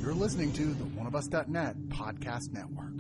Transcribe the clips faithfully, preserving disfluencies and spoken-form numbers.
You're listening to the one of us dot net podcast network.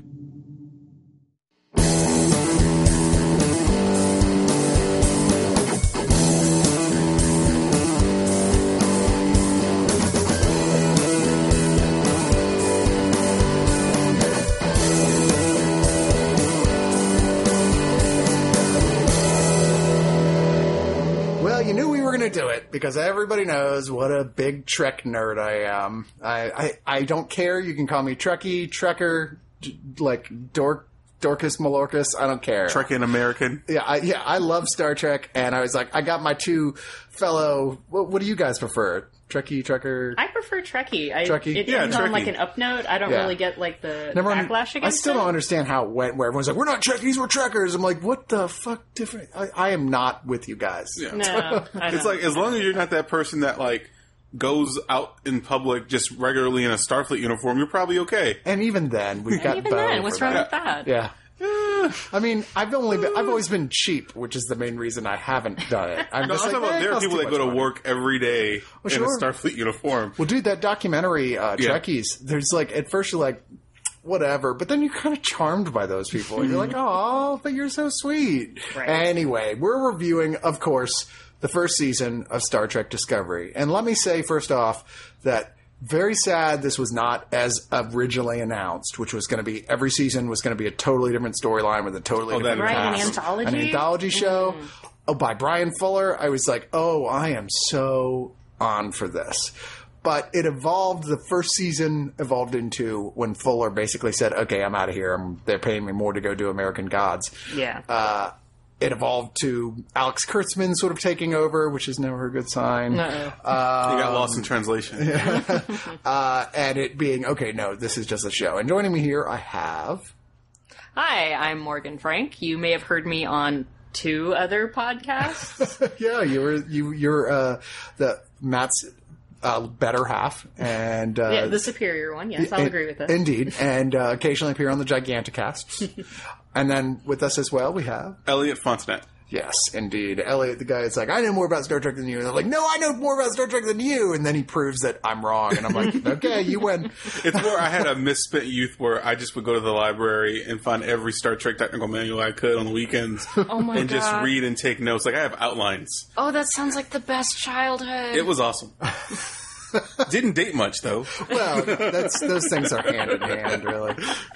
Well, you knew we were going to do it because everybody knows what a big Trek nerd I am. I, I, I don't care. You can call me Trekkie, Trekker, d- like Dork, Dorcas Malorcas. I don't care. Trekkie American. Yeah, I, yeah, I love Star Trek, and I was like, I got my two fellow. What, what do you guys prefer? Trekkie, Trekker? I prefer Trekkie. I, Trekkie? It Yeah, ends on Trekkie. like an up note. I don't Yeah. really get like the Never un- backlash against I still it. don't understand how it went where everyone's like, we're not Trekkies, we're Trekkers. I'm like, what the fuck different? I, I am not with you guys. Yeah. No, I It's know. like, as long as you're not that person that, like, goes out in public just regularly in a Starfleet uniform, you're probably okay. And even then, we've got even Bo then, for what's that. wrong with that? Yeah. I mean, I've only been, I've always been cheap, which is the main reason I haven't done it. I'm No, just I'm like, talking about eh, it there are costs people too that much go to money. work every day Well, in sure. a Starfleet uniform. Well, dude, that documentary, uh, Yeah. Trekkies, there's like, at first you're like, whatever, but then you're kind of charmed by those people. You're like, oh, but you're so sweet. Right. Anyway, we're reviewing, of course, the first season of Star Trek Discovery. And let me say, first off, that very sad this was not as originally announced, which was going to be every season was going to be a totally different storyline with a totally Oh, different that- Right, an cast. anthology? An anthology show oh, by Brian Fuller. I was like, oh, I am so on for this. But it evolved, the first season evolved into when Fuller basically said, okay, I'm out of here. I'm, they're paying me more to go do American Gods. Yeah. Uh, it evolved to Alex Kurtzman sort of taking over, which is never a good sign. Uh-oh. You got lost in translation. Uh, and it being, okay, no, this is just a show. And joining me here, I have... Hi, I'm Morgan Frank. You may have heard me on two other podcasts. yeah, you were, you, you're uh, the Matt's uh, better half. And uh, yeah, the superior one. Yes, I'll in- agree with this. Indeed. And uh, occasionally appear on the Giganticasts. And then with us as well, we have... Elliot Fontanet. Yes, indeed. Elliot, the guy is like, I know more about Star Trek than you. And I'm like, no, I know more about Star Trek than you. And then he proves that I'm wrong. And I'm like, okay, you win. It's where I had a misspent youth where I just would go to the library and find every Star Trek technical manual I could on the weekends. Oh my and God. just read and take notes. Like, I have outlines. Oh, that sounds like the best childhood. It was awesome. Didn't date much, though. Well, that's, those things are hand in hand, really.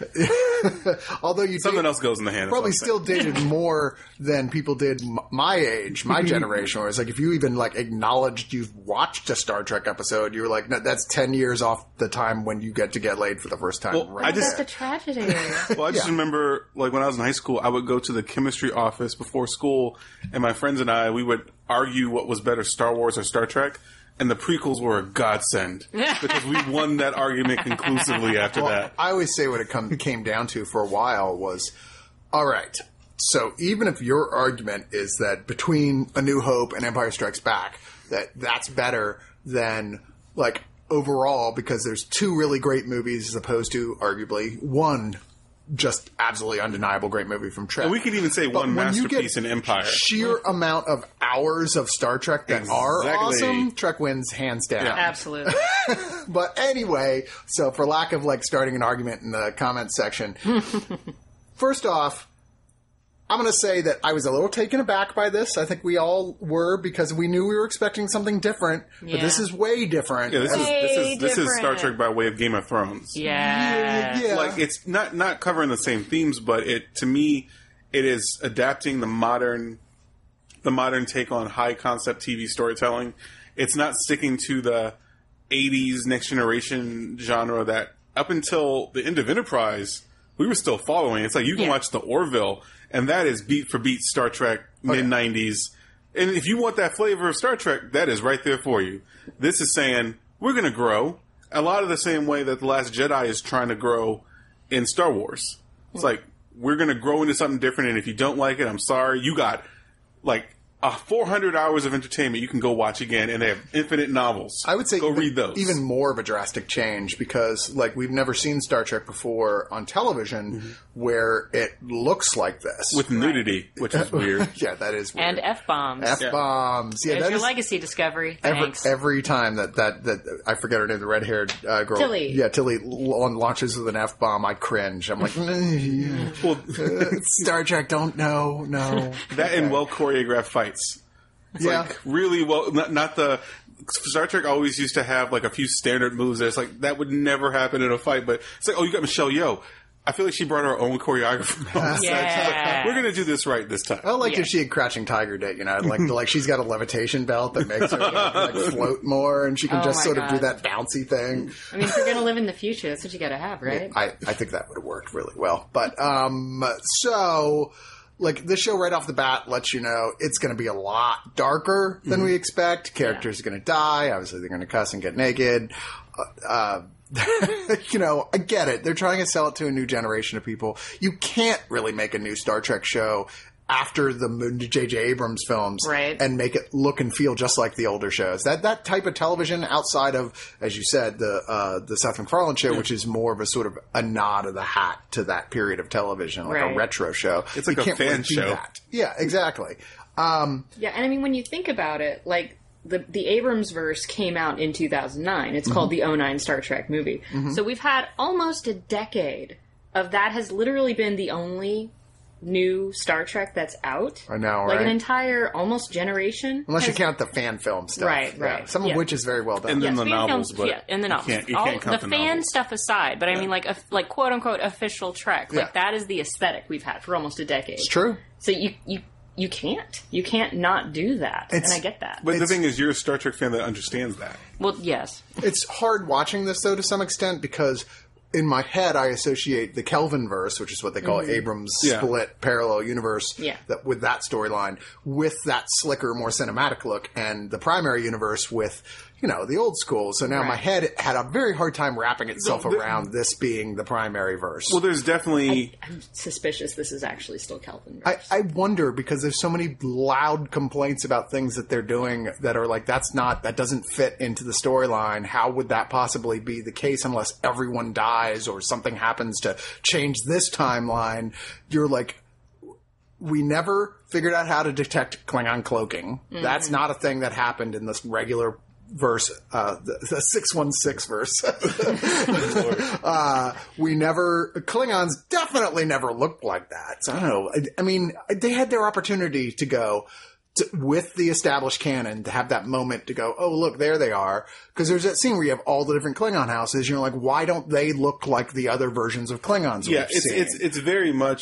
Although you Something date- else goes in the hand. probably is what still I'm saying. dated more than people did m- my age, my generation. Where it's like if you even like acknowledged you've watched a Star Trek episode, you were like, no, that's ten years off the time when you get to get laid for the first time. Well, right I That's just- the tragedy. Well, I just Yeah. remember, like, when I was in high school, I would go to the chemistry office before school, and my friends and I, we would argue what was better, Star Wars or Star Trek, and the prequels were a godsend, because we won that argument conclusively after Well, that. I always say what it come, came down to for a while was, all right, so even if your argument is that between A New Hope and Empire Strikes Back, that that's better than, like, overall, because there's two really great movies as opposed to, arguably, one just absolutely undeniable great movie from Trek. And we could even say But one when you masterpiece get in Empire. sheer amount of hours of Star Trek that are Exactly. awesome, Trek wins hands down. Absolutely. But anyway, so for lack of like starting an argument in the comments section, first off, I'm going to say that I was a little taken aback by this. I think we all were because we knew we were expecting something different, but Yeah. this is way different. Yeah, this is this Way is this is Star different. Trek by way of Game of Thrones. Yeah. yeah. Like, it's not not covering the same themes, but it to me it is adapting the modern the modern take on high concept T V storytelling. It's not sticking to the eighties next generation genre that up until the end of Enterprise we were still following. It's like you can Yeah. watch the Orville, and that is beat for beat Star Trek mid nineties. And if you want that flavor of Star Trek, that is right there for you. This is saying we're going to grow a lot of the same way that The Last Jedi is trying to grow in Star Wars. It's like we're going to grow into something different, and if you don't like it, I'm sorry. You got like uh, four hundred hours of entertainment you can go watch again, and they have infinite novels. I would say go even, read those. Even more of a drastic change because, like, we've never seen Star Trek before on television mm-hmm. where it looks like this with nudity, right. which is weird. Yeah, that is weird. And f bombs. F bombs. Yeah, There's that your is, legacy discovery. Thanks. Every, every time that, that that I forget her name, the red haired uh, girl, Tilly. Yeah, Tilly launches with an f bomb. I cringe. I'm like, well, uh, Star Trek. Don't know. No. That okay. and well choreographed fights. It's yeah. like really well, not, not the Star Trek always used to have like a few standard moves. That's like that would never happen in a fight, but it's like, oh, you got Michelle Yeoh. I feel like she brought her own choreographer. Yeah. Like, we're going to do this right this time. I like yeah. if she had Crouching Tiger did, you know, like like she's got a levitation belt that makes her like, like float more, and she can oh just sort God. of do that bouncy thing. I mean, if you're going to live in the future, that's what you got to have, right? I, I think that would have worked really well. But um, so. Like, this show right off the bat lets you know it's going to be a lot darker than mm-hmm. we expect. Characters yeah. are going to die. Obviously, they're going to cuss and get naked. Uh, uh, you know, I get it. They're trying to sell it to a new generation of people. You can't really make a new Star Trek show after the J J Abrams films right. and make it look and feel just like the older shows. That that type of television outside of, as you said, the uh, the Seth MacFarlane show, yeah. which is more of a sort of a nod of the hat to that period of television, like right. a retro show. It's like you a can't fan really do show. That. Yeah, exactly. Um, yeah, and I mean, when you think about it, like, the the Abrams verse came out in two thousand nine. It's mm-hmm. called the oh nine Star Trek movie. Mm-hmm. So we've had almost a decade of that has literally been the only new Star Trek that's out. I know, like right? an entire almost generation. Unless has... you count the fan film stuff. Right, right. Yeah. Some of yeah. which is very well done. And then yes, the novels, films, but yeah, and the novels. You can't, you All, can't count the, the fan novels. stuff aside, but yeah. I mean, like, a, like quote unquote official Trek. Like yeah. that is the aesthetic we've had for almost a decade. It's true. So you you you can't you can't not do that, it's, and I get that. But it's, the thing is, you're a Star Trek fan that understands that. Well, yes. It's hard watching this though to some extent because. In my head, I associate the Kelvin verse, which is what they call mm-hmm. Abrams' yeah. split parallel universe, yeah. that, with that storyline, with that slicker, more cinematic look, and the primary universe with, you know, the old school. So now right. my head had a very hard time wrapping itself the, around this being the primary verse. Well, there's definitely... I, I'm suspicious this is actually still Kelvin verse. I, I wonder, because there's so many loud complaints about things that they're doing that are like, that's not, that doesn't fit into the storyline. How would that possibly be the case unless everyone dies or something happens to change this timeline? You're like, we never figured out how to detect Klingon cloaking. Mm-hmm. That's not a thing that happened in this regular verse, uh, the, the six one six verse. uh, we never, Klingons definitely never looked like that. So I don't know. I, I mean, they had their opportunity to go to, with the established canon to have that moment to go, oh, look, there they are. Because there's that scene where you have all the different Klingon houses. You're like, why don't they look like the other versions of Klingons? Yeah, we've it's, seen? it's, it's very much,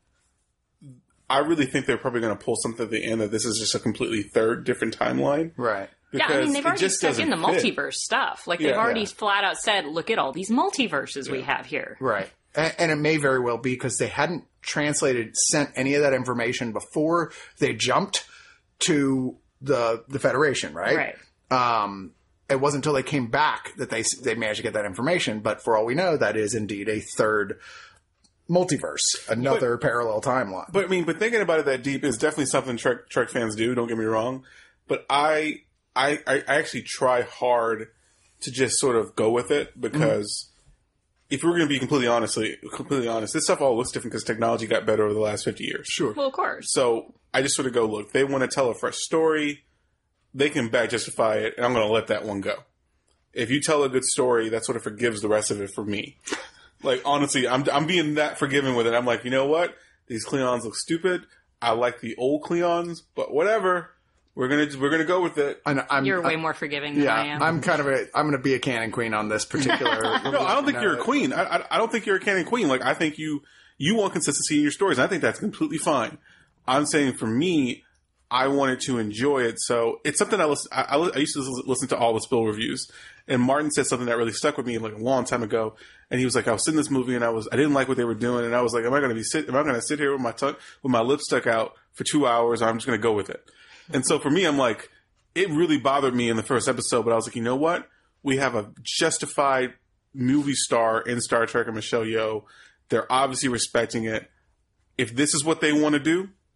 I really think they're probably going to pull something at the end that this is just a completely third different timeline. Right. Yeah, I mean, they've already stuck in the fit. multiverse stuff. Like, they've Yeah. already Yeah. flat out said, look at all these multiverses Yeah. we have here. Right. And, and it may very well be because they hadn't translated, sent any of that information before they jumped to the the Federation, right? Right. Um, it wasn't until they came back that they they managed to get that information. But for all we know, that is indeed a third multiverse, another but, parallel timeline. But I mean, but thinking about it that deep is definitely something Trek, Trek fans do. Don't get me wrong, but I, I, I actually try hard to just sort of go with it because mm-hmm. if we're going to be completely honestly, completely honest, this stuff all looks different because technology got better over the last fifty years. Sure. Well, of course. So I just sort of go, look, they want to tell a fresh story. They can back justify it, and I'm going to let that one go. If you tell a good story, that sort of forgives the rest of it for me. Like, honestly, I'm I'm being that forgiving with it. I'm like, you know what? These Klingons look stupid. I like the old Klingons, but whatever. We're gonna we're gonna go with it. I know, I'm, You're way I'm, more forgiving than yeah, I am. I'm kind of a. I'm going to be a canon queen on this particular. No, I don't think no, you're a queen. I, I I don't think you're a canon queen. Like, I think you you want consistency in your stories. And I think that's completely fine. I'm saying for me, I wanted to enjoy it, so it's something I listen. I, I, I used to listen to all the Spill reviews, and Martin said something that really stuck with me like a long time ago. And he was like, I was sitting in this movie, and I was I didn't like what they were doing, and I was like, am I going to be sit? Am I going to sit here with my tongue with my lips stuck out for two hours? Or I'm just going to go with it. And so for me, I'm like, it really bothered me in the first episode, but I was like, you know what? We have a justified movie star in Star Trek and Michelle Yeoh. They're obviously respecting it. If this is what they want to do,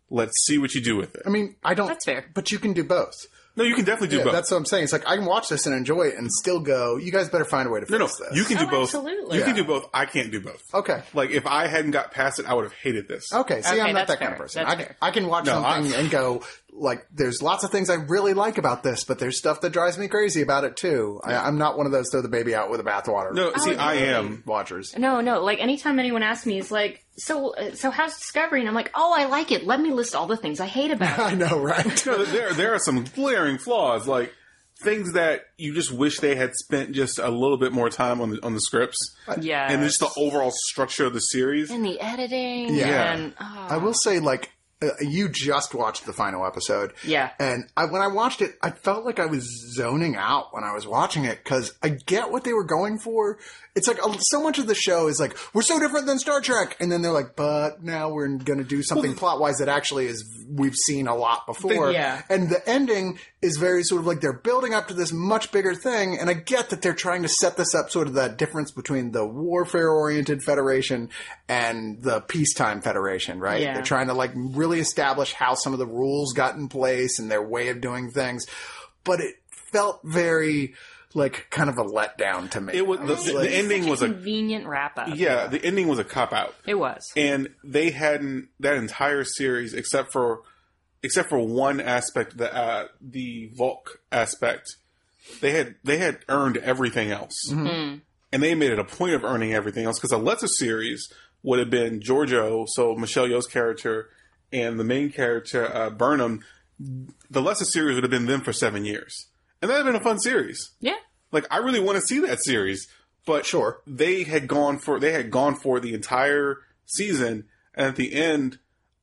Let's see what you do with it. I mean, I don't. That's fair. But you can do both. No, you can definitely do Yeah, both. that's what I'm saying. It's like I can watch this and enjoy it and still go, you guys better find a way to fix no, no, this. you can do Oh, both. absolutely. You can Yeah. do both. I can't do both. Okay. Like, if I hadn't got past it, I would have hated this. Okay, see, Okay, I'm not that's that kind of fair. person. That's I, fair. I can watch No, something I- and go, like, there's lots of things I really like about this, but there's stuff that drives me crazy about it, too. I, I'm not one of those throw the baby out with the bathwater No, see, Oh, I really? am. watchers. No, no. Like anytime anyone asks me, it's like, so, uh, so how's Discovery? And I'm like, oh, I like it. Let me list all the things I hate about it. I know, right? No, there, there are some glaring flaws, like things that you just wish they had spent just a little bit more time on the on the scripts, Yeah, and just the overall structure of the series. and the editing. Yeah. and, oh. I will say, like, uh, you just watched the final episode. Yeah. And I, when I watched it, I felt like I was zoning out when I was watching it because I get what they were going for. It's like uh, so much of the show is like, we're so different than Star Trek. And then they're like, but now we're going to do something Well, plot wise that actually is, we've seen a lot before. Yeah. And the ending is very sort of like they're building up to this much bigger thing. And I get that they're trying to set this up sort of that difference between the warfare oriented Federation and the peacetime Federation, right? Yeah. They're trying to like really establish how some of the rules got in place and their way of doing things. But it felt very like kind of a letdown to me. It was I the, like- the ending was a convenient wrap up. yeah, the ending was a cop out. It was. And they hadn't that entire series except for except for one aspect, the uh, the Volk aspect. They had they had earned everything else, Mm. and they made it a point of earning everything else because a lesser series would have been Giorgio, so Michelle Yeoh's character, and the main character uh, Burnham. The lesser series would have been them for seven years, and that would have been a fun series. Yeah. Like, I really want to see that series, but Sure. they had gone for they had gone for the entire season, and at the end,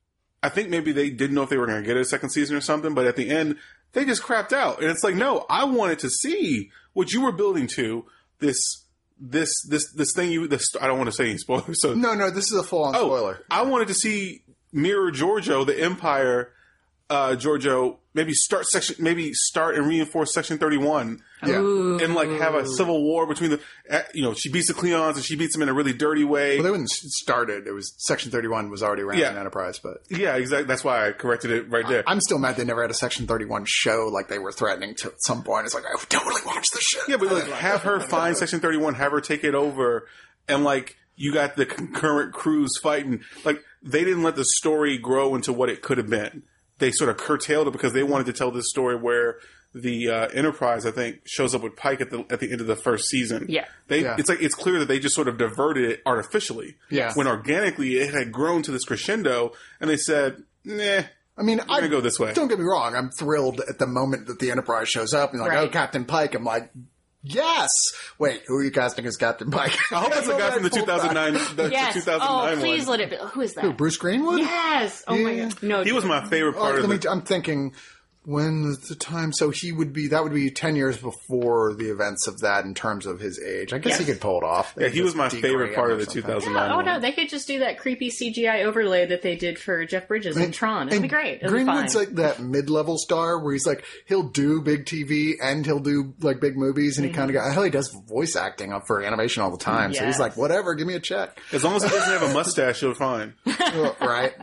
I think maybe they didn't know if they were going to get a second season or something. But at the end, they just crapped out, and it's like, no, I wanted to see what you were building to this this this this thing. You this I don't want to say any spoilers. So no, no, this is a full on oh, spoiler. I wanted to see Mirror Giorgio, the Empire. Uh, Giorgio, maybe start section, maybe start and reinforce Section thirty-one. Yeah. Ooh. And like have a civil war between the, uh, you know, she beats the Cleons and she beats them in a really dirty way. Well, they wouldn't start it. It was Section thirty-one was already around Yeah. in Enterprise, but Yeah, exactly. That's why I corrected it right there. I'm still mad they never had a Section thirty-one show like they were threatening to at some point. It's like, I would totally watch the show. yeah, but like have her find Section thirty-one, have her take it over, and like you got the concurrent crews fighting. Like they didn't let the story grow into what it could have been. They sort of curtailed it because they wanted to tell this story where the uh, Enterprise, I think, shows up with Pike at the at the end of the first season. Yeah. they Yeah. it's like it's clear that they just sort of diverted it artificially. Yeah. when organically it had grown to this crescendo, and they said, "Nah." I mean, I gonna go this way. Don't get me wrong. I'm thrilled at the moment that the Enterprise shows up and like, Right. oh, Captain Pike. I'm like, yes. Wait, who are you casting as Captain Pike? I hope it's the guy from the two thousand nine, the Yes. two thousand Oh, nine please one. let it be. Who is that? Who, Bruce Greenwood? Yes. Oh my Yeah. god. No, He was my favorite Oh, part let of me, the. I'm thinking, when was the time? So he would be, that would be ten years before the events of that in terms of his age. I guess Yes. he could pull it off. They Yeah, could he was just my degrade favorite him part or of the something. two thousand nine Oh one. no, they could just do that creepy C G I overlay that they did for Jeff Bridges in Tron. It'll And be great. It'll Greenwood's be fine. like that mid-level star where he's like, he'll do big T V and he'll do like big movies and he kind of got, hell, he does voice acting up for animation all the time. So he's Yes. like, whatever, give me a check. As long as he doesn't have a mustache, you're fine. Oh, right.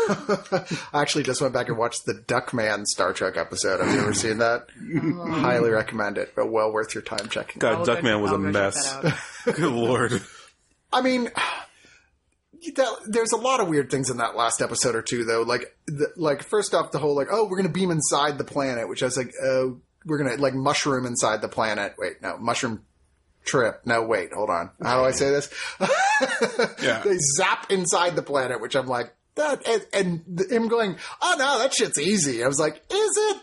I actually just went back and watched the Duckman Star Trek episode. Have you ever seen that? Highly recommend it, but well worth your time checking. God, I'll go- Duckman was I'll a go check mess. that out. Good lord. I mean, that, there's a lot of weird things in that last episode or two, though. Like, the, like first off, the whole like, oh, we're going to beam inside the planet, which I was like, oh, we're going to like mushroom inside the planet. Wait, no, mushroom trip. No, wait, hold on. How do I say this? Yeah. They zap inside the planet, which I'm like, that, and, and him going, oh no, that shit's easy. I was like, is it?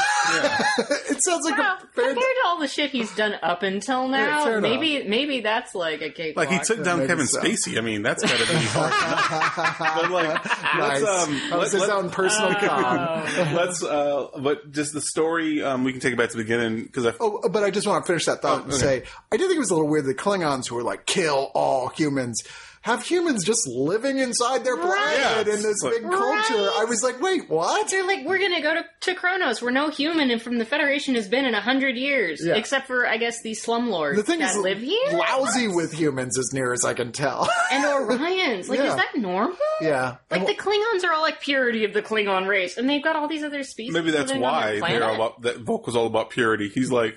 It sounds like Well, a fair. compared to all the shit he's done up until Yeah, now, fair enough. maybe maybe that's like a cakewalk. Like he took down maybe Kevin so. Spacey. I mean, that's gotta be hard. But like, Nice. let's um, That was let, his let, own personal con. let's uh, but just the story. Um, we can take it back to the beginning because I. Oh, but I just want to finish that thought Oh, and okay. say, I did think it was a little weird. The Klingons who were like, kill all humans. have humans just living inside their planet Right. in this Like- big culture. Right. I was like, wait, what? They're like, we're gonna go to, to Kronos, where no human and from the Federation has been in a hundred years, Yeah. except for I guess these slumlords The thing that is, live here, lousy with humans as near as I can tell. and Orions. Like, Yeah. is that normal? yeah. Like And the Klingons are all like purity of the Klingon race, and they've got all these other species. Maybe that's living on why their they're all planet. about, that Volk was all about purity. He's like,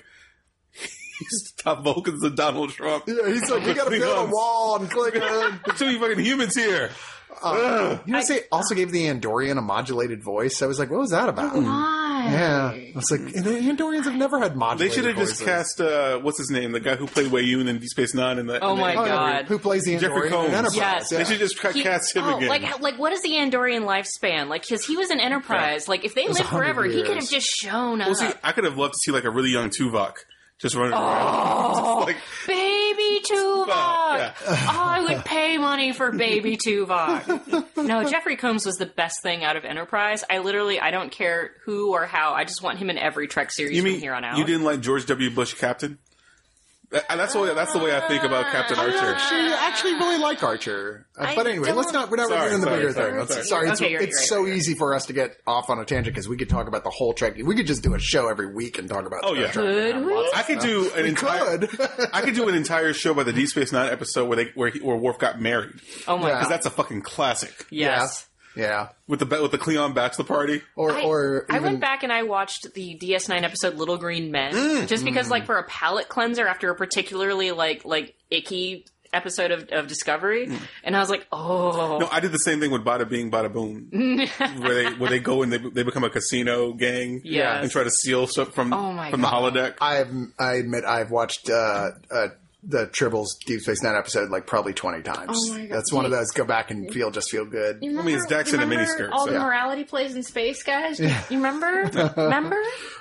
he's top Vulcans than Donald Trump. yeah, he's like, we gotta build a Klingons. wall and click it. There's too many fucking humans here. Uh, you know, they also gave the Andorian a modulated voice. I was like, what was that about? Why? Yeah. I was like, the Andorians have never had They modulated should have just voices. cast, uh, what's his name? The guy who played Wei Yun in Deep Space Nine. In the, Oh in the- my Oh, yeah, God. Who plays the Jeffrey Andorian Combs. in Enterprise? Yes. Yeah. They should just ca- He- cast him oh, again. Like, like, what is the Andorian lifespan? Like, because he was an Enterprise. Like, if they was lived a hundred forever, he could have years. just shown up. well, see, I could have loved to see like a really young Tuvok just running around. Just like, Baby Tuvok! yeah. Oh, I would pay money for Baby Tuvok. No, Jeffrey Combs was the best thing out of Enterprise. I literally, I don't care who or how. I just want him in every Trek series you from mean here on out. you didn't like George W. Bush Captain? That- That's the way. That's the way I think about Captain I Archer. actually, actually really like Archer. Uh, I but anyway, let's don't- not, we're not Sorry, getting into the sorry, bigger sorry, thing. Let's, sorry. sorry, it's, Okay, you're it's right, so right, right. easy for us to get off on a tangent because we could talk about the whole Trek. We could just do a show every week and talk about Oh, Star yeah. Trek. Could we? I could do an We entire. could. I could do an entire show by the Deep Space Nine episode where they where he, where Worf got married Oh my Yeah. because god. that's a fucking classic Yes. Yeah. with the with the Klingon bachelor party. Or, I, or I even, went back and I watched the D S nine episode Little Green Men just because, like, for a palate cleanser after a particularly like like icky episode of, of Discovery, and I was like, oh, No, I did the same thing with Bada Bing, Bada Boom, where they where they go and they they become a casino gang Yes. and try to steal stuff from Oh my from God. the holodeck. I've, I admit I've watched, uh, uh, the Tribbles Deep Space Nine episode like probably twenty times. Oh my God. That's one of those go back and feel, just feel good. You I mean, it's Dax you in a remember miniskirt, all so- the morality plays in space, guys. You remember? remember?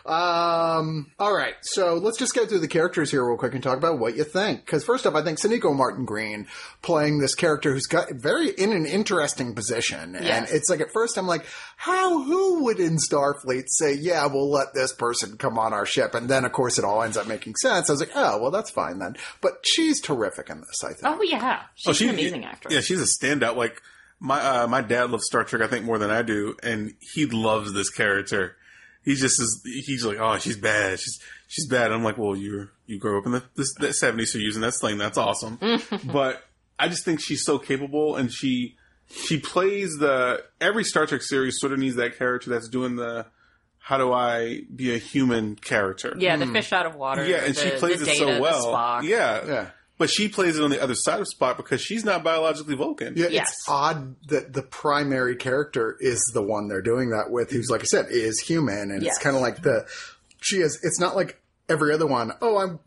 Um, all right, so let's just go through the characters here real quick and talk about what you think. Because first off, I think Sonequa Martin Green playing this character who's got very in an interesting position, and Yes. it's like at first I'm like, how who would in Starfleet say, yeah, we'll let this person come on our ship, and then of course it all ends up making sense. I was like, oh, well, that's fine then. But she's terrific in this, I think. Oh yeah, she's Oh, she- an amazing actress. Yeah, she's a standout. Like my uh, my dad loves Star Trek, I think, more than I do, and he loves this character. He just is. He's like, oh, she's bad. She's she's bad. I'm like, well, you you grew up in the the, the seventies, so you're using that slang. That's awesome. But I just think she's so capable, and she she plays the every Star Trek series sort of needs that character that's doing the how do I be a human character. Yeah, the fish out of water. Yeah, and the, she plays the it Data, so well. The Spock. Yeah, Yeah. But she plays it on the other side of Spock because she's not biologically Vulcan. Yeah, Yes. it's odd that the primary character is the one they're doing that with, who's, like I said, is human, and Yes. it's kind of like the she is. It's not like every other one. Oh, I'm.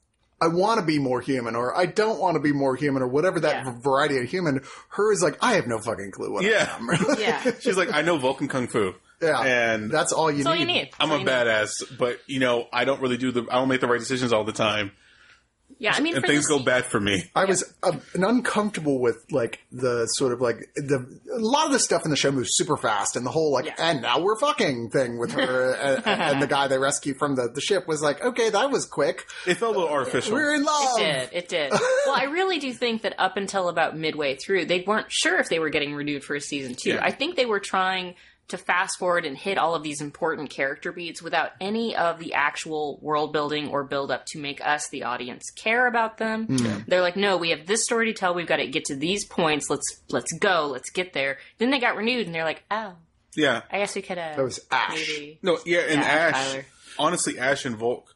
I want to be more human, or I don't want to be more human, or whatever that Yeah. variety of human. Her is like, I have no fucking clue what Yeah. I am. Yeah. She's like, I know Vulcan Kung Fu. yeah, And that's all you That's all need. you need. I'm That's a all you need. badass, but you know, I don't really do the, I don't make the right decisions all the time. Yeah, I mean, And for things this, go bad for me. I was uh, an uncomfortable with like the sort of like the a lot of the stuff in the show moves super fast, and the whole like Yeah. and now we're fucking thing with her and, and the guy they rescue from the, the ship was like, okay, that was quick. It felt a little artificial. We're in love. It did. It did. Well, I really do think that up until about midway through, they weren't sure if they were getting renewed for a season two. Yeah. I think they were trying to fast forward and hit all of these important character beats without any of the actual world building or build up to make us, the audience, care about them. They're like, no, we have this story to tell. We've got to get to these points. Let's let's go. Let's get there. Then they got renewed, and they're like, oh, Yeah. I guess we could have. That was Ash. Maybe. No, yeah, and Yeah, Ash, Tyler. honestly, Ash and Volk,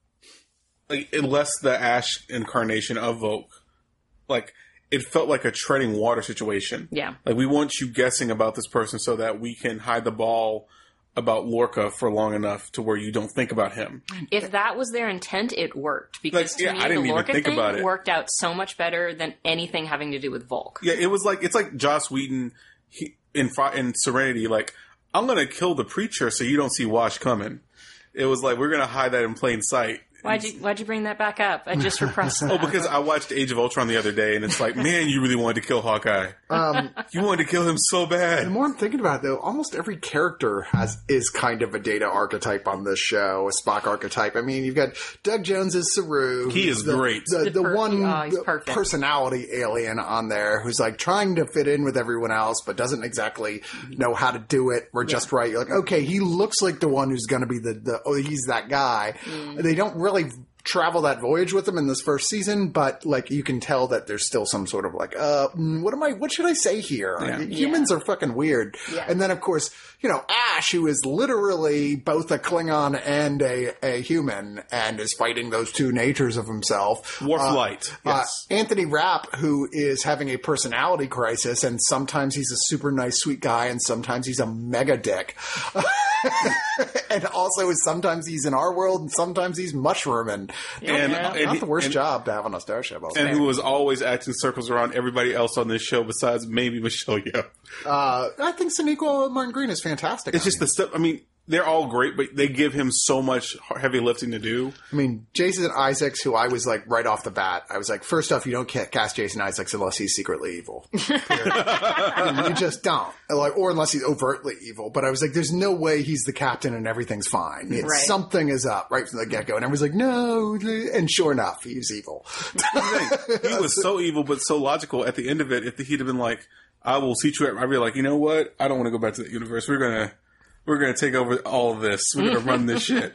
like, unless the Ash incarnation of Volk, like, it felt like a treading water situation. Yeah. Like, we want you guessing about this person so that we can hide the ball about Lorca for long enough to where you don't think about him. If that was their intent, it worked because Like, to yeah, me I didn't the even Lorca think thing about it. worked out so much better than anything having to do with Volk. Yeah, it was like, it's like Joss Whedon he, in, Fri- in Serenity, like, I'm going to kill the preacher so you don't see Wash coming. It was like, we're going to hide that in plain sight. Why'd you Why'd you bring that back up? I just repressed that. Oh, because I watched Age of Ultron the other day, and it's like, man, you really wanted to kill Hawkeye. Um, you wanted to kill him so bad. The more I'm thinking about it, though, almost every character has is kind of a Data archetype on this show, a Spock archetype. I mean, you've got Doug Jones as Saru. He is the, great. The, the, the per- one oh, he's the personality alien on there who's like trying to fit in with everyone else, but doesn't exactly know how to do it or just right. You're like, okay, he looks like the one who's going to be the, the, oh, he's that guy. Mm. They don't really travel that voyage with him in this first season, but like you can tell that there's still some sort of like, uh, what am I, what should I say here? Yeah. Humans yeah. are fucking weird. Yeah. And then of course, you know, Ash, who is literally both a Klingon and a, a human and is fighting those two natures of himself. Worf uh, Light. Yes. Uh, Anthony Rapp, who is having a personality crisis, and sometimes he's a super nice, sweet guy, and sometimes he's a mega dick. And also, sometimes he's in our world, and sometimes he's mushrooming. And, not, and not he- the worst and- job to have on a starship. I'll And say. who was always acting circles around everybody else on this show besides maybe Michelle Yeoh. Uh, I think Sonequa Martin Green is fantastic. It's just the stuff, I mean, they're all great, but they give him so much heavy lifting to do. I mean, Jason Isaacs, who I was like right off the bat, I was like, first off, you don't ca- cast Jason Isaacs unless he's secretly evil. I mean, you just don't. Like, or unless he's overtly evil. But I was like, there's no way he's the captain and everything's fine. It's, Right. Something is up right from the get-go. And everyone's like, no. And sure enough, he's evil. He was so evil, but so logical at the end of it. If he'd have been like, I will teach you, I'd be like, you know what? I don't want to go back to that universe. We're going to. We're going to take over all of this. We're going to run this shit.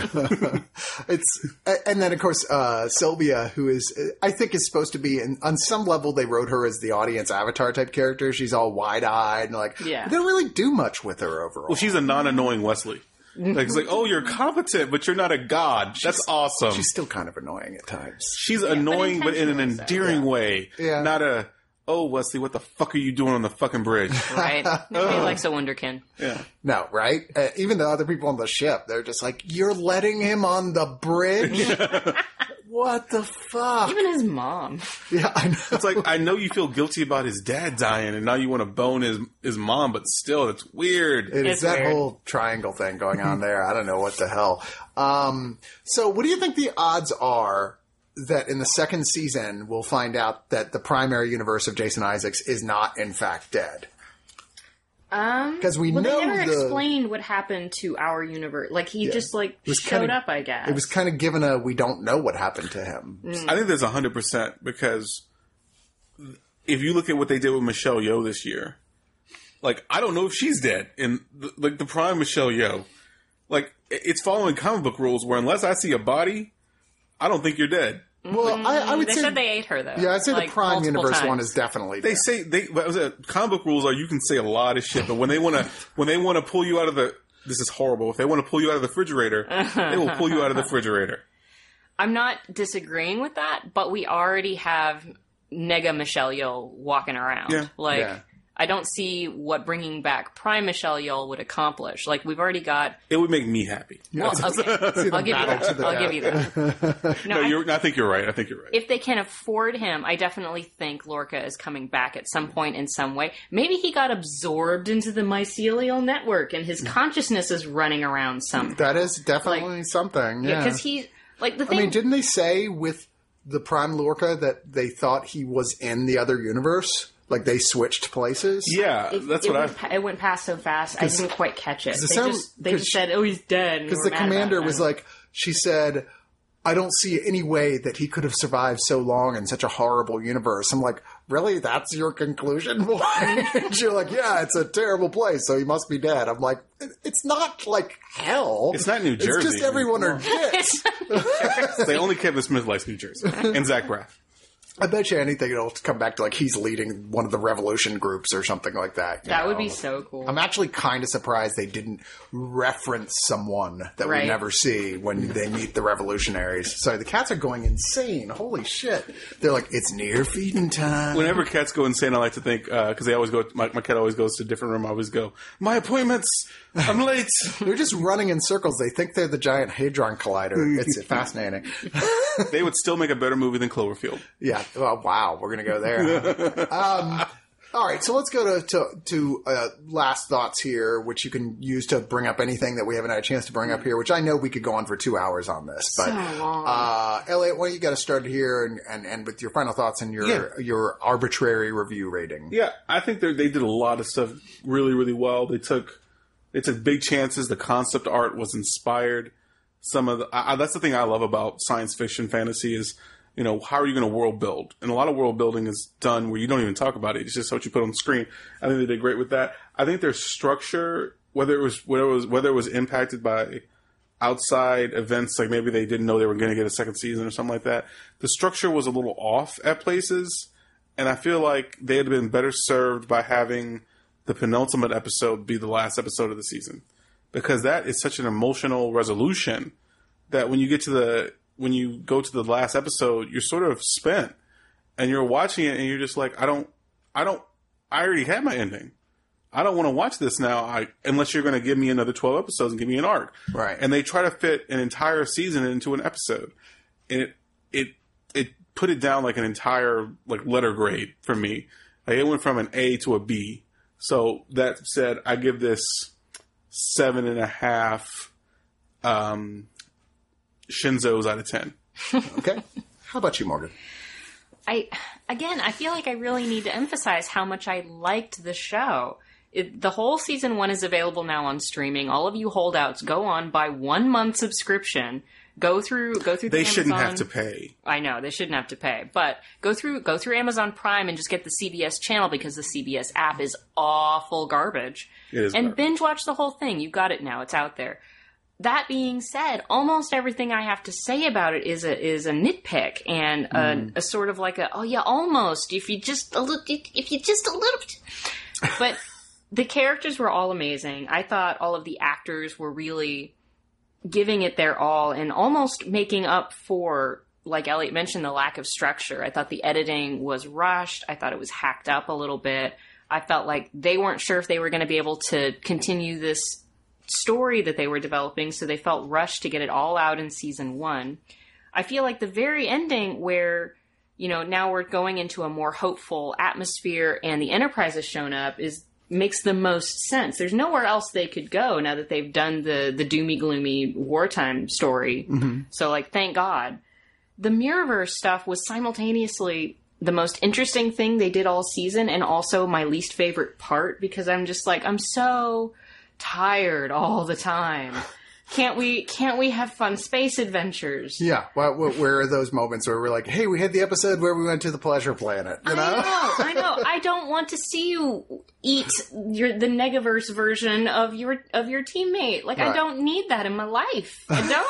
It's and then of course uh, Sylvia, who is I think is supposed to be in, on some level they wrote her as the audience avatar type character. She's all wide eyed and like Yeah. they don't really do much with her overall. Well, she's a non-annoying Wesley. Like, it's like, oh, you're competent, but you're not a god. That's awesome. She's still kind of annoying at times. She's annoying, but in an intentionally so. endearing way. Yeah. Not a, oh, Wesley, what the fuck are you doing on the fucking bridge? Right? Nobody likes a wonderkin. Yeah. No, right? Uh, even the other people on the ship, they're just like, you're letting him on the bridge? What the fuck? Even his mom. Yeah, I know. It's like, I know you feel guilty about his dad dying, and now you want to bone his his mom, but still, it's weird. It is It's that weird. whole triangle thing going on there. I don't know what the hell. Um, so what do you think the odds are that in the second season we'll find out that the primary universe of Jason Isaacs is not in fact dead? Um, 'Cause we well, know they never the- explained what happened to our universe. Like he just like was showed kinda- up, I guess. It was kind of given a we don't know what happened to him. I think there's one hundred percent because if you look at what they did with Michelle Yeoh this year, like, I don't know if she's dead. And, the, like, the prime Michelle Yeoh, like, it- it's following comic book rules where unless I see a body, I don't think you're dead. Well, I, I would they say said they ate her though. yeah, I'd say like, the Prime multiple Universe times. one is definitely They dead. say they what was it? Comic book rules are you can say a lot of shit, but when they want to when they want to pull you out of the this is horrible. If they want to pull you out of the refrigerator, they will pull you out of the refrigerator. I'm not disagreeing with that, but we already have Nega Michelle Yeoh walking around. Yeah. Like, Yeah. I don't see what bringing back Prime Michelle Yeoh would accomplish. Like, we've already got. It would make me happy. Well, okay, See them I'll give you battle to that. the I'll give you that. No, No, I- you're, I think you're right. I think you're right. if they can afford him, I definitely think Lorca is coming back at some point in some way. Maybe he got absorbed into the mycelial network and his consciousness is running around somehow. That is definitely something. Yeah, Because he, like, the I thing. mean, didn't they say with the Prime Lorca that they thought he was in the other universe? Like they switched places? yeah, it, that's it what I. went, pa- it went past so fast, I didn't quite catch it. the They sound- just, they 'cause just she- said, "Oh, he's dead." and Because we the were mad about commander it. was like, she said, I don't see any way that he could have survived so long in such a horrible universe. I'm like, really? That's your conclusion? And you're like, yeah, it's a terrible place, so he must be dead. I'm like, it's not like hell. It's not New Jersey. It's just everyone are dicks. They only Kevin Smith likes New Jersey and Zach Braff. I bet you anything it'll come back to like he's leading one of the revolution groups or something like that. you That would know? be so cool. I'm actually kind of surprised they didn't reference someone that we Right. never see when they meet the revolutionaries. Sorry, the cats are going insane. Holy shit. They're like, it's near feeding time. Whenever cats go insane, I like to think because they always go. My, my cat always goes to a different room. I always go, my appointments. I'm late. They're just running in circles. They think they're the giant Hadron Collider. It's fascinating. They would still make a better movie than Cloverfield. Yeah. Well, wow. We're going to go there. huh? um, All right, so let's go to to, to uh, last thoughts here, which you can use to bring up anything that we haven't had a chance to bring up here, which I know we could go on for two hours on this. But, So long. uh, Elliot, why don't you get us started here and, and, and with your final thoughts and your Yeah. your arbitrary review rating. Yeah, I think they they did a lot of stuff really, really well. They took they took big chances. The concept art was inspired. Some of the I, that's the thing I love about science fiction fantasy is, you know, how are you going to world build? And a lot of world building is done where you don't even talk about it. It's just what you put on the screen. I think they did great with that. I think their structure, whether it was whether it was whether it was impacted by outside events, like maybe they didn't know they were going to get a second season or something like that, the structure was a little off at places. And I feel like they had been better served by having the penultimate episode be the last episode of the season. Because that is such an emotional resolution that when you get to the, when you go to the last episode, you're sort of spent. And you're watching it and you're just like, I don't, I don't, I already had my ending. I don't want to watch this now I, unless you're going to give me another twelve episodes and give me an arc. Right. And they try to fit an entire season into an episode. And it, it, it put it down like an entire like letter grade for me. Like it went from an A to a B. So that said, I give this seven and a half um, Shinzos out of ten. Okay. How about you, Morgan? I again, I feel like I really need to emphasize how much I liked the show. It, the whole season one is available now on streaming. All of you holdouts, go on, buy one month subscription. Go through, go through. The They Amazon. shouldn't have to pay. I know they shouldn't have to pay, but go through, go through Amazon Prime and just get the C B S channel because the C B S app is awful garbage. It is and garbage. binge watch the whole thing. You've got it now. It's out there. That being said, almost everything I have to say about it is a is a nitpick and a, Mm. a sort of like a oh yeah almost if you just a little if you just a little bit, but the characters were all amazing. I thought all of the actors were really giving it their all and almost making up for, like Elliot mentioned, the lack of structure. I thought the editing was rushed. I thought it was hacked up a little bit. I felt like they weren't sure if they were going to be able to continue this story that they were developing, so they felt rushed to get it all out in season one. I feel like the very ending where, you know, now we're going into a more hopeful atmosphere and the Enterprise has shown up is makes the most sense. There's nowhere else they could go now that they've done the the doomy gloomy wartime story. Mm-hmm. So like, thank God. The Mirrorverse stuff was simultaneously the most interesting thing they did all season and also my least favorite part because I'm just like, I'm so tired all the time. Can't we can't we have fun space adventures? Yeah. Well, where are those moments where we're like, hey, we had the episode where we went to the pleasure planet, you know? I know, I know. I don't want to see you eat your the Negaverse version of your of your teammate. Like, Right. I don't need that in my life.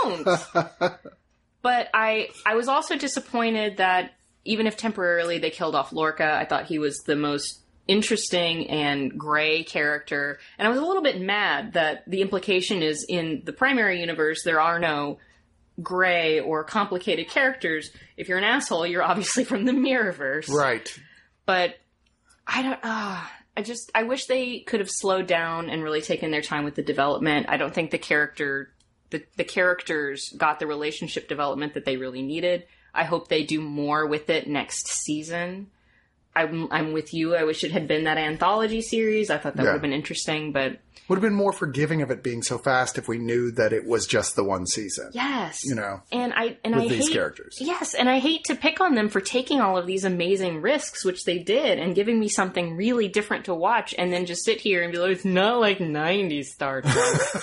I don't. But I I was also disappointed that even if temporarily they killed off Lorca, I thought he was the most interesting and gray character. And I was a little bit mad that the implication is in the primary universe there are no gray or complicated characters. If you're an asshole, you're obviously from the Mirrorverse. Right. But I don't uh, I just I wish they could have slowed down and really taken their time with the development. I don't think the character the, the characters got the relationship development that they really needed. I hope they do more with it next season. I'm, I'm with you. I wish it had been that anthology series. I thought that Yeah. would have been interesting, but Would have been more forgiving of it being so fast if we knew that it was just the one season. yes, You know, and I and with I these hate, characters. Yes, and I hate to pick on them for taking all of these amazing risks, which they did, and giving me something really different to watch, and then just sit here and be like, it's not like nineties Star Trek.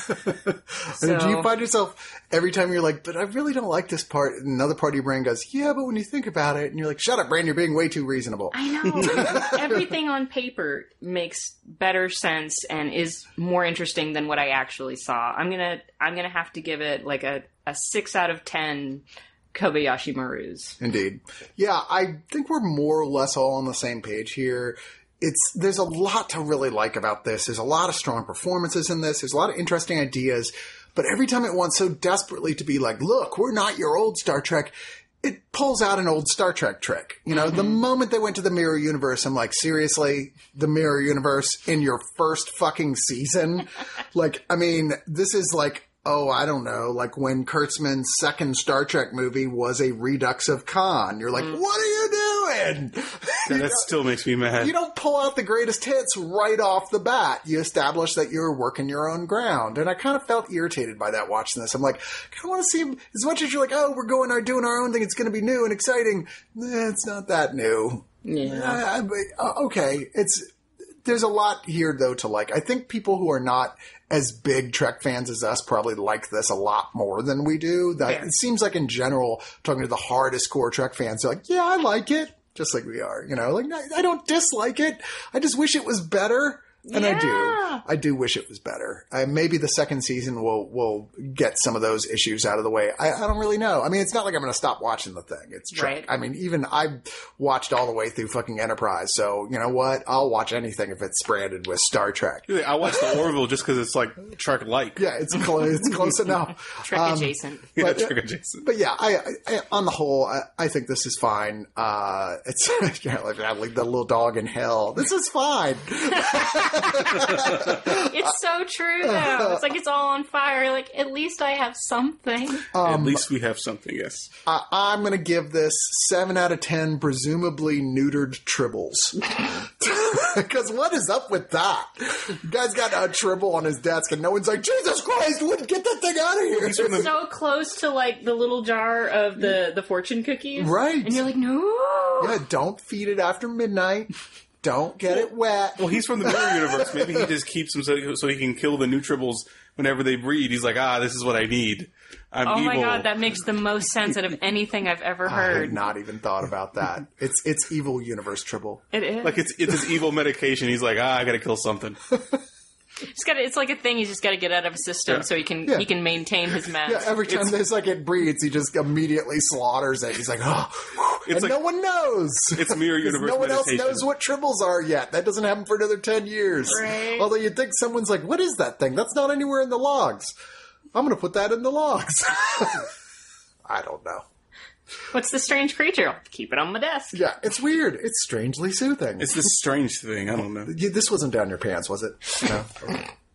And do you So- find yourself every time you're like, but I really don't like this part, another part of your brain goes, yeah, but when you think about it, and you're like, shut up, brain, you're being way too reasonable. I know. Everything on paper makes better sense and is more interesting than what I actually saw. I'm gonna I'm gonna have to give it like a, a six out of ten Kobayashi Marus. Indeed. Yeah, I think we're more or less all on the same page here. It's there's a lot to really like about this. There's a lot of strong performances in this. There's a lot of interesting ideas. But every time it wants so desperately to be like, look, we're not your old Star Trek, it pulls out an old Star Trek trick. You know, mm-hmm. The moment they went to the Mirror Universe, I'm like, seriously, the Mirror Universe in your first fucking season? Like, I mean, this is like, oh, I don't know, like when Kurtzman's second Star Trek movie was a redux of Khan. You're like, mm. what are you trying. And that still makes me mad. You don't pull out the greatest hits right off the bat. You establish that you're working your own ground. And I kind of felt irritated by that watching this. I'm like, I kind of want to see, as much as you're like, oh, we're going, our doing our own thing, it's going to be new and exciting. Eh, it's not that new. Yeah. Uh, uh, okay. It's, there's a lot here though to like. I think people who are not as big Trek fans as us probably like this a lot more than we do. That Yeah. It seems like in general, talking to the hardest core Trek fans, they're like, yeah, I like it. Just like we are, you know, like I, I don't dislike it. I just wish it was better. And I do. Yeah. I do wish it was better. Uh, maybe the second season will will get some of those issues out of the way. I, I don't really know. I mean, it's not like I'm going to stop watching the thing. It's Trek. Right. I mean, even I watched all the way through fucking Enterprise. So, you know what? I'll watch anything if it's branded with Star Trek. I watched the Orville just because it's like Trek-like. Yeah, it's close. It's close enough. Trek Um, adjacent. Yeah, but- Trek adjacent. But yeah, I, I, on the whole, I, I think this is fine. Uh, it's you know, like, like the little dog in hell. This is fine. It's so true, though. It's like it's all on fire. Like, at least I have something. At least we have something, yes. I, I'm going to give this seven out of ten presumably neutered tribbles. Because what is up with that? You guy's got a tribble on his desk and no one's like, Jesus Christ, wouldn't get that thing out of here. So close to, like, the little jar of the, the fortune cookies. Right. And you're like, no. Yeah, don't feed it after midnight. Don't get it wet. Well, he's from the mirror universe. Maybe he just keeps them so, so he can kill the new tribbles whenever they breed. He's like, ah, this is what I need. I'm Oh evil. my god, that makes the most sense out of anything I've ever I had heard. not even thought about that. It's it's evil universe tribble. It is. Like, it's it's his evil medication. He's like, ah, I gotta kill something. Just gotta, it's like a thing he's just got to get out of his system Yeah. so he can Yeah. he can maintain his mass. Yeah, every time there's like it breeds, he just immediately slaughters it. He's like, oh, whew. It's and like- no one knows. It's mirror 'Cause universe no one else meditation. knows what tribbles are yet. That doesn't happen for another ten years. Right. Although you'd think someone's like, what is that thing? That's not anywhere in the logs. I'm going to put that in the logs. I don't know. What's the strange creature? I'll keep it on my desk. Yeah, it's weird. It's strangely soothing. It's this strange thing. I don't know. Yeah, this wasn't down your pants, was it? No.